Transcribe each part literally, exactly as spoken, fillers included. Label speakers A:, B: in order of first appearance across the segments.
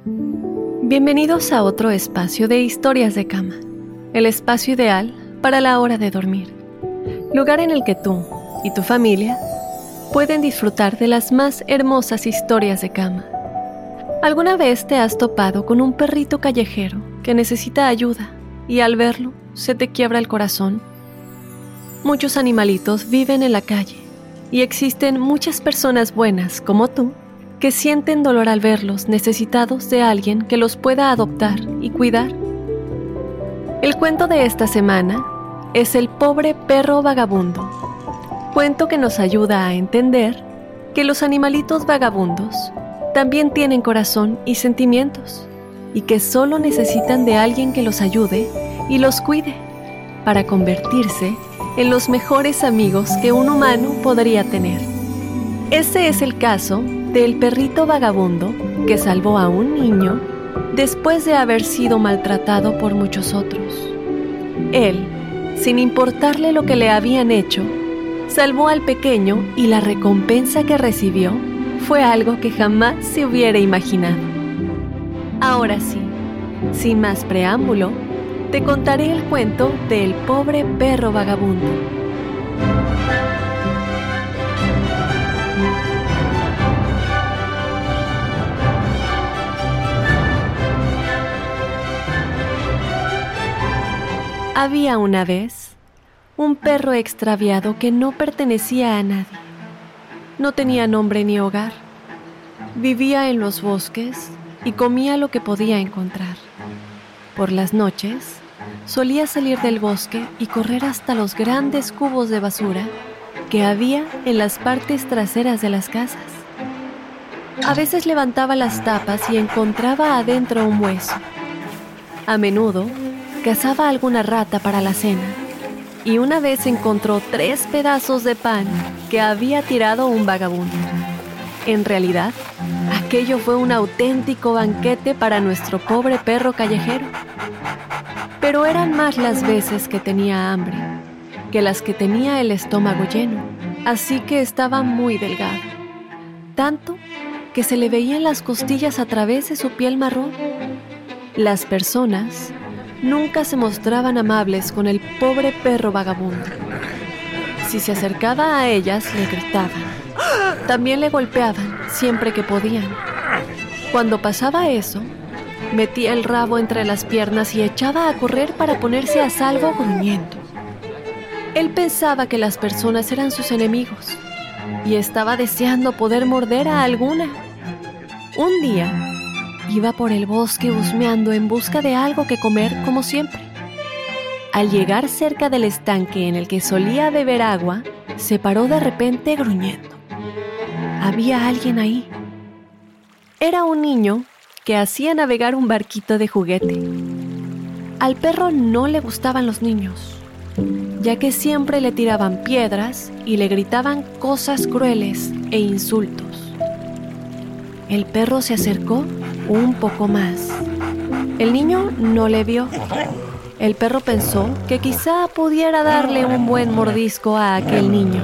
A: Bienvenidos a otro espacio de Historias de Cama, el espacio ideal para la hora de dormir, lugar en el que tú y tu familia pueden disfrutar de las más hermosas historias de cama. ¿Alguna vez te has topado con un perrito callejero que necesita ayuda y al verlo se te quiebra el corazón? Muchos animalitos viven en la calle y existen muchas personas buenas como tú que sienten dolor al verlos necesitados de alguien que los pueda adoptar y cuidar. El cuento de esta semana es El pobre perro vagabundo, cuento que nos ayuda a entender que los animalitos vagabundos también tienen corazón y sentimientos y que solo necesitan de alguien que los ayude y los cuide para convertirse en los mejores amigos que un humano podría tener. Este es el caso del perrito vagabundo que salvó a un niño después de haber sido maltratado por muchos otros. Él, sin importarle lo que le habían hecho, salvó al pequeño y la recompensa que recibió fue algo que jamás se hubiera imaginado. Ahora sí, sin más preámbulo, te contaré el cuento del pobre perro vagabundo. Había una vez un perro extraviado que no pertenecía a nadie. No tenía nombre ni hogar. Vivía en los bosques y comía lo que podía encontrar. Por las noches, solía salir del bosque y correr hasta los grandes cubos de basura que había en las partes traseras de las casas. A veces levantaba las tapas y encontraba adentro un hueso. A menudo, cazaba alguna rata para la cena y una vez encontró tres pedazos de pan que había tirado un vagabundo. En realidad, aquello fue un auténtico banquete para nuestro pobre perro callejero. Pero eran más las veces que tenía hambre que las que tenía el estómago lleno, así que estaba muy delgado, tanto que se le veían las costillas a través de su piel marrón. Las personas nunca se mostraban amables con el pobre perro vagabundo. Si se acercaba a ellas, le gritaban. También le golpeaban siempre que podían. Cuando pasaba eso, metía el rabo entre las piernas y echaba a correr para ponerse a salvo gruñendo. Él pensaba que las personas eran sus enemigos y estaba deseando poder morder a alguna. Un día, iba por el bosque husmeando en busca de algo que comer como siempre. Al llegar cerca del estanque en el que solía beber agua, se paró de repente gruñendo. Había alguien ahí. Era un niño que hacía navegar un barquito de juguete. Al perro no le gustaban los niños, ya que siempre le tiraban piedras y le gritaban cosas crueles e insultos. El perro se acercó un poco más. El niño no le vio. El perro pensó que quizá pudiera darle un buen mordisco a aquel niño.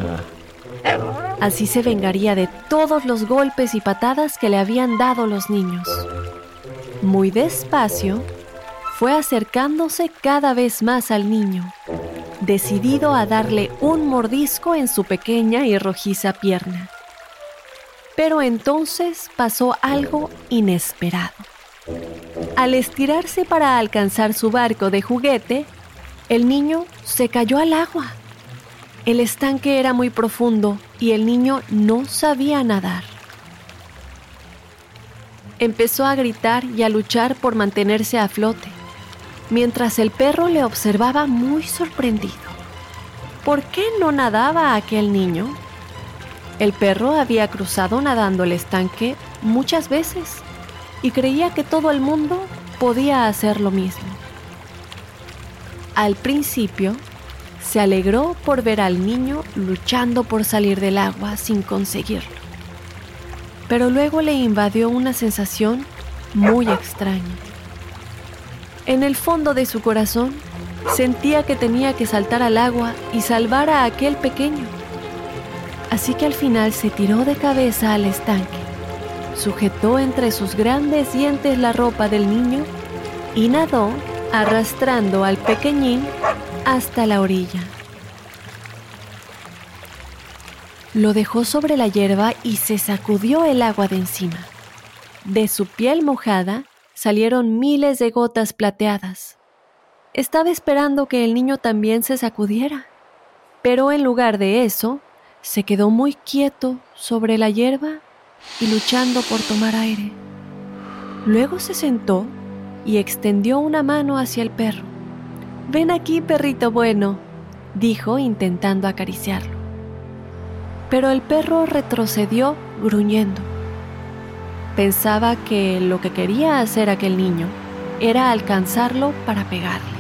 A: Así se vengaría de todos los golpes y patadas que le habían dado los niños. Muy despacio, fue acercándose cada vez más al niño, decidido a darle un mordisco en su pequeña y rojiza pierna. Pero entonces pasó algo inesperado. Al estirarse para alcanzar su barco de juguete, el niño se cayó al agua. El estanque era muy profundo y el niño no sabía nadar. Empezó a gritar y a luchar por mantenerse a flote, mientras el perro le observaba muy sorprendido. ¿Por qué no nadaba aquel niño? El perro había cruzado nadando el estanque muchas veces y creía que todo el mundo podía hacer lo mismo. Al principio, se alegró por ver al niño luchando por salir del agua sin conseguirlo. Pero luego le invadió una sensación muy extraña. En el fondo de su corazón, sentía que tenía que saltar al agua y salvar a aquel pequeño. Así que al final se tiró de cabeza al estanque sujetó entre sus grandes dientes la ropa del niño y nadó arrastrando al pequeñín hasta la orilla. Lo dejó sobre la hierba y se sacudió el agua de encima. De su piel mojada salieron miles de gotas plateadas. Estaba esperando que el niño también se sacudiera, pero en lugar de eso, se quedó muy quieto sobre la hierba y luchando por tomar aire. Luego se sentó y extendió una mano hacia el perro. «Ven aquí, perrito bueno», dijo intentando acariciarlo. Pero el perro retrocedió gruñendo. Pensaba que lo que quería hacer aquel niño era alcanzarlo para pegarle.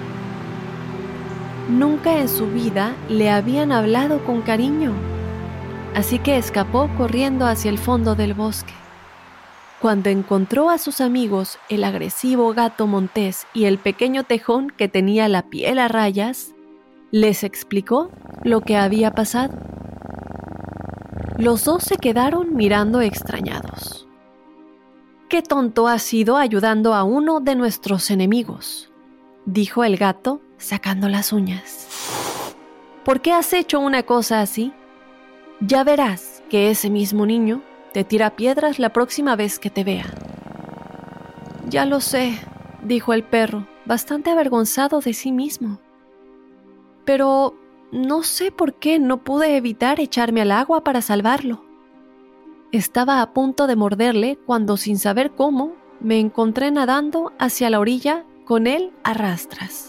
A: Nunca en su vida le habían hablado con cariño, así que escapó corriendo hacia el fondo del bosque. Cuando encontró a sus amigos, el agresivo gato montés y el pequeño tejón que tenía la piel a rayas, les explicó lo que había pasado. Los dos se quedaron mirando extrañados. «¡Qué tonto has sido ayudando a uno de nuestros enemigos!», dijo el gato sacando las uñas. «¿Por qué has hecho una cosa así? Ya verás que ese mismo niño te tira piedras la próxima vez que te vea». «Ya lo sé», dijo el perro, bastante avergonzado de sí mismo. «Pero no sé por qué no pude evitar echarme al agua para salvarlo. Estaba a punto de morderle cuando, sin saber cómo, me encontré nadando hacia la orilla con él a rastras».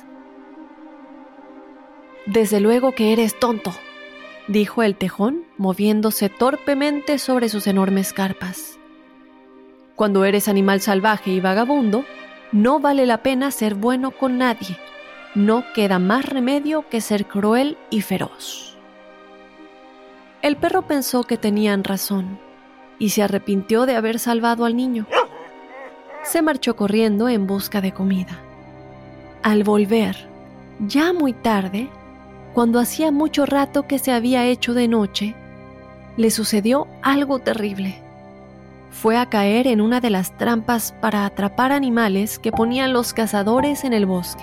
A: «Desde luego que eres tonto», dijo el tejón, moviéndose torpemente sobre sus enormes carpas. «Cuando eres animal salvaje y vagabundo, no vale la pena ser bueno con nadie. No queda más remedio que ser cruel y feroz». El perro pensó que tenían razón y se arrepintió de haber salvado al niño. Se marchó corriendo en busca de comida. Al volver, ya muy tarde, cuando hacía mucho rato que se había hecho de noche, le sucedió algo terrible. Fue a caer en una de las trampas para atrapar animales que ponían los cazadores en el bosque.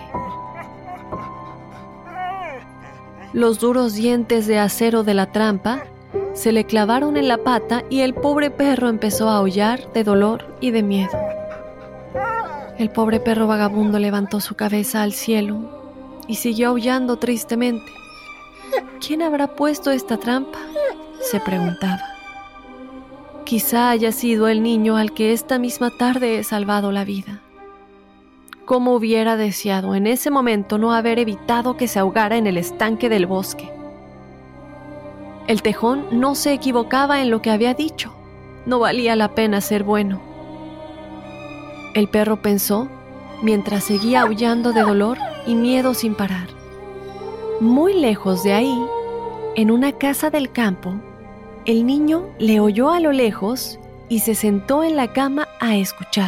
A: Los duros dientes de acero de la trampa se le clavaron en la pata y el pobre perro empezó a aullar de dolor y de miedo. El pobre perro vagabundo levantó su cabeza al cielo y siguió aullando tristemente. ¿Quién habrá puesto esta trampa?, se preguntaba. Quizá haya sido el niño al que esta misma tarde he salvado la vida. ¿Cómo hubiera deseado en ese momento no haber evitado que se ahogara en el estanque del bosque? El tejón no se equivocaba en lo que había dicho. No valía la pena ser bueno. El perro pensó mientras seguía aullando de dolor y miedo sin parar. Muy lejos de ahí, en una casa del campo, el niño le oyó a lo lejos y se sentó en la cama a escuchar.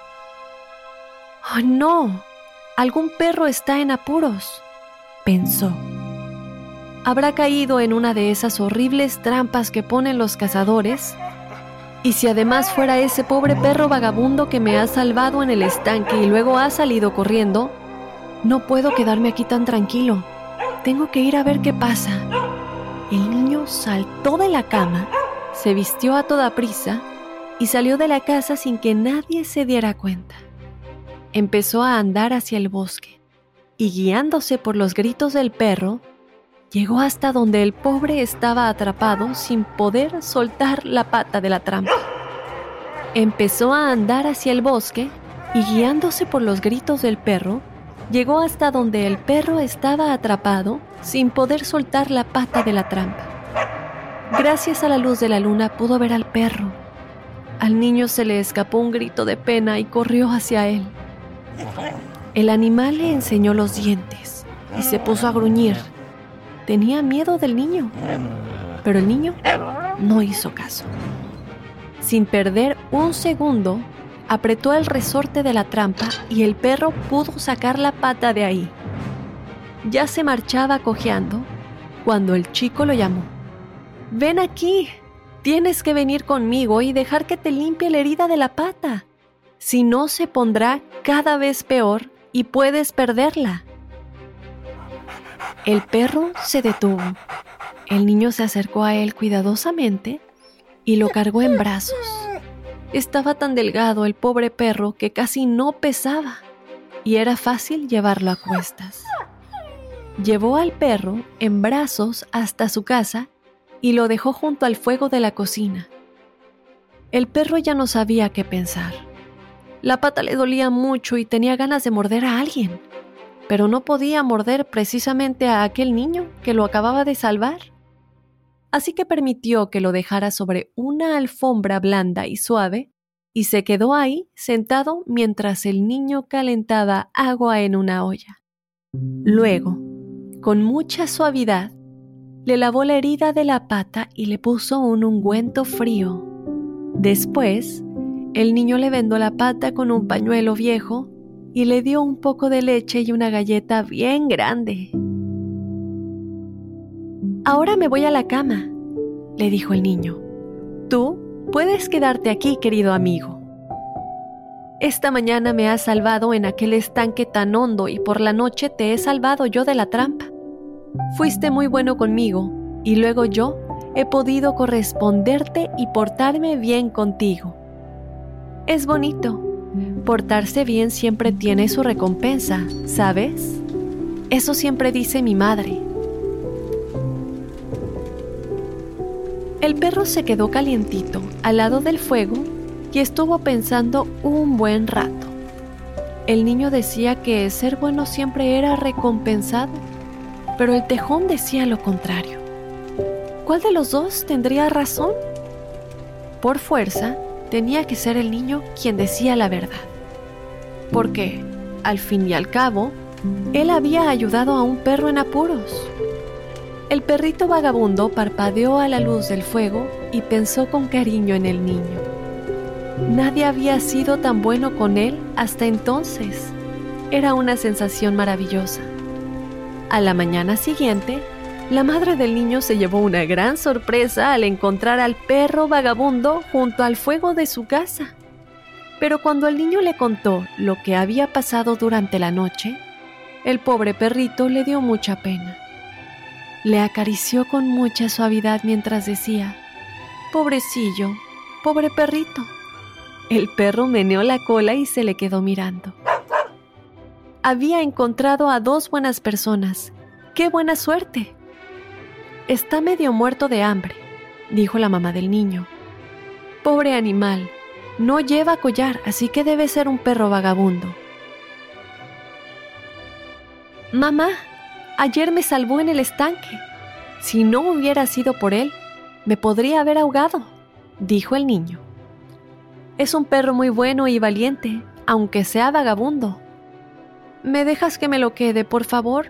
A: «¡Oh, no! Algún perro está en apuros», pensó. «Habrá caído en una de esas horribles trampas que ponen los cazadores. Y si además fuera ese pobre perro vagabundo que me ha salvado en el estanque y luego ha salido corriendo, no puedo quedarme aquí tan tranquilo. Tengo que ir a ver qué pasa». El niño saltó de la cama, se vistió a toda prisa y salió de la casa sin que nadie se diera cuenta. Empezó a andar hacia el bosque y, guiándose por los gritos del perro, llegó hasta donde el pobre estaba atrapado sin poder soltar la pata de la trampa. Empezó a andar hacia el bosque y, guiándose por los gritos del perro, llegó hasta donde el perro estaba atrapado sin poder soltar la pata de la trampa. Gracias a la luz de la luna pudo ver al perro. Al niño se le escapó un grito de pena y corrió hacia él. El animal le enseñó los dientes y se puso a gruñir. Tenía miedo del niño, pero el niño no hizo caso. Sin perder un segundo, apretó el resorte de la trampa y el perro pudo sacar la pata de ahí. Ya se marchaba cojeando cuando el chico lo llamó. «¡Ven aquí! Tienes que venir conmigo y dejar que te limpie la herida de la pata. Si no, se pondrá cada vez peor y puedes perderla. El perro se detuvo. El niño se acercó a él cuidadosamente y lo cargó en brazos. Estaba tan delgado el pobre perro que casi no pesaba y era fácil llevarlo a cuestas. Llevó al perro en brazos hasta su casa y lo dejó junto al fuego de la cocina. El perro ya no sabía qué pensar. La pata le dolía mucho y tenía ganas de morder a alguien, pero no podía morder precisamente a aquel niño que lo acababa de salvar. Así que permitió que lo dejara sobre una alfombra blanda y suave y se quedó ahí sentado mientras el niño calentaba agua en una olla. Luego, con mucha suavidad, le lavó la herida de la pata y le puso un ungüento frío. Después, el niño le vendó la pata con un pañuelo viejo y le dio un poco de leche y una galleta bien grande. «Ahora me voy a la cama», le dijo el niño. «Tú puedes quedarte aquí, querido amigo. Esta mañana me has salvado en aquel estanque tan hondo y por la noche te he salvado yo de la trampa. Fuiste muy bueno conmigo y luego yo he podido corresponderte y portarme bien contigo. Es bonito. Portarse bien siempre tiene su recompensa, ¿sabes? Eso siempre dice mi madre». El perro se quedó calientito al lado del fuego y estuvo pensando un buen rato. El niño decía que ser bueno siempre era recompensado, pero el tejón decía lo contrario. ¿Cuál de los dos tendría razón? Por fuerza, tenía que ser el niño quien decía la verdad, porque, al fin y al cabo, él había ayudado a un perro en apuros. El perrito vagabundo parpadeó a la luz del fuego y pensó con cariño en el niño. Nadie había sido tan bueno con él hasta entonces. Era una sensación maravillosa. A la mañana siguiente, la madre del niño se llevó una gran sorpresa al encontrar al perro vagabundo junto al fuego de su casa. Pero cuando el niño le contó lo que había pasado durante la noche, el pobre perrito le dio mucha pena. Le acarició con mucha suavidad mientras decía: «Pobrecillo, pobre perrito». El perro meneó la cola y se le quedó mirando. Había encontrado a dos buenas personas. ¡Qué buena suerte! «Está medio muerto de hambre», dijo la mamá del niño. «Pobre animal, no lleva collar, así que debe ser un perro vagabundo». «Mamá, ayer me salvó en el estanque. Si no hubiera sido por él, me podría haber ahogado», dijo el niño. «Es un perro muy bueno y valiente, aunque sea vagabundo. ¿Me dejas que me lo quede, por favor?»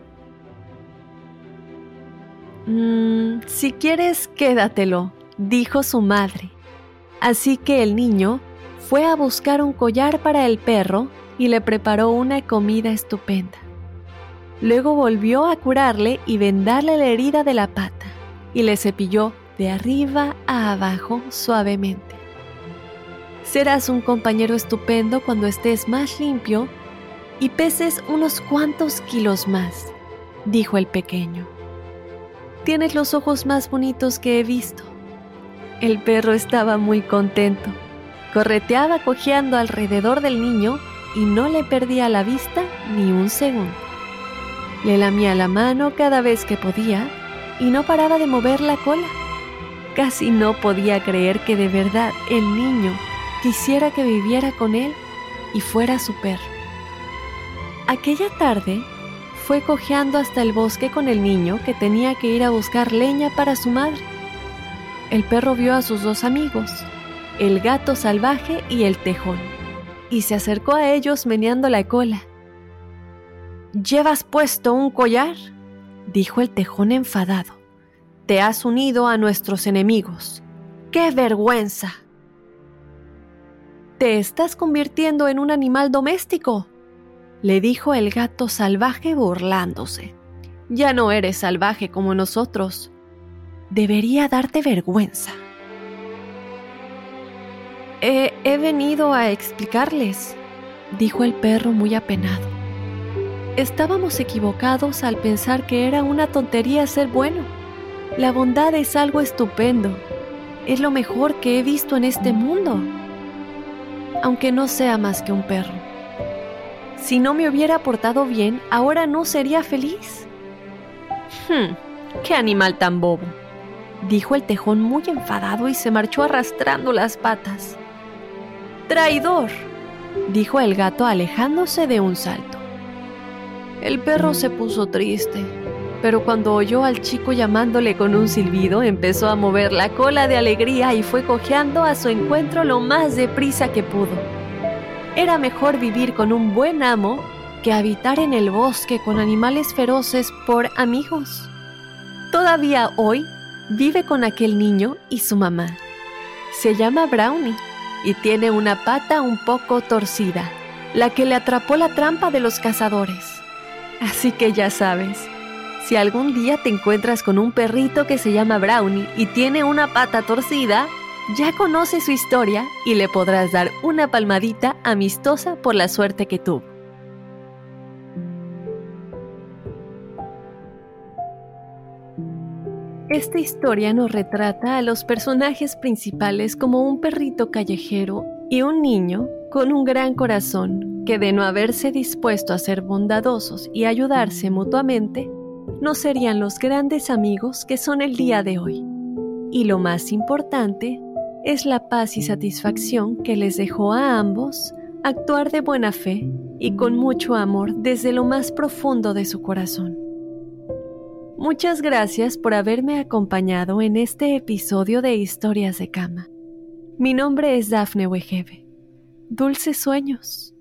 A: «Mmm, si quieres, quédatelo», dijo su madre. Así que el niño fue a buscar un collar para el perro y le preparó una comida estupenda. Luego volvió a curarle y vendarle la herida de la pata y le cepilló de arriba a abajo suavemente. «Serás un compañero estupendo cuando estés más limpio y peses unos cuantos kilos más», dijo el pequeño. «Tienes los ojos más bonitos que he visto». El perro estaba muy contento. Correteaba cojeando alrededor del niño y no le perdía la vista ni un segundo. Le lamía la mano cada vez que podía y no paraba de mover la cola. Casi no podía creer que de verdad el niño quisiera que viviera con él y fuera su perro. Aquella tarde fue cojeando hasta el bosque con el niño que tenía que ir a buscar leña para su madre. El perro vio a sus dos amigos, el gato salvaje y el tejón, y se acercó a ellos meneando la cola. «¿Llevas puesto un collar?», dijo el tejón enfadado. «Te has unido a nuestros enemigos. ¡Qué vergüenza!». «Te estás convirtiendo en un animal doméstico», le dijo el gato salvaje burlándose. «Ya no eres salvaje como nosotros. Debería darte vergüenza». He, he venido a explicarles, dijo el perro muy apenado. Estábamos equivocados al pensar que era una tontería ser bueno. La bondad es algo estupendo. Es lo mejor que he visto en este mundo, aunque no sea más que un perro. Si no me hubiera portado bien, ahora no sería feliz. Hmm, ¡qué animal tan bobo!, dijo el tejón muy enfadado y se marchó arrastrando las patas. ¡Traidor!, dijo el gato alejándose de un salto. El perro se puso triste, pero cuando oyó al chico llamándole con un silbido, empezó a mover la cola de alegría y fue cojeando a su encuentro lo más deprisa que pudo. Era mejor vivir con un buen amo que habitar en el bosque con animales feroces por amigos. Todavía hoy vive con aquel niño y su mamá. Se llama Brownie y tiene una pata un poco torcida, la que le atrapó la trampa de los cazadores. Así que ya sabes, si algún día te encuentras con un perrito que se llama Brownie y tiene una pata torcida, ya conoces su historia y le podrás dar una palmadita amistosa por la suerte que tuvo. Esta historia nos retrata a los personajes principales como un perrito callejero y un niño con un gran corazón que, de no haberse dispuesto a ser bondadosos y ayudarse mutuamente, no serían los grandes amigos que son el día de hoy. Y lo más importante es la paz y satisfacción que les dejó a ambos actuar de buena fe y con mucho amor desde lo más profundo de su corazón. Muchas gracias por haberme acompañado en este episodio de Historias de Cama. Mi nombre es Dafne Wegebe. Dulces sueños.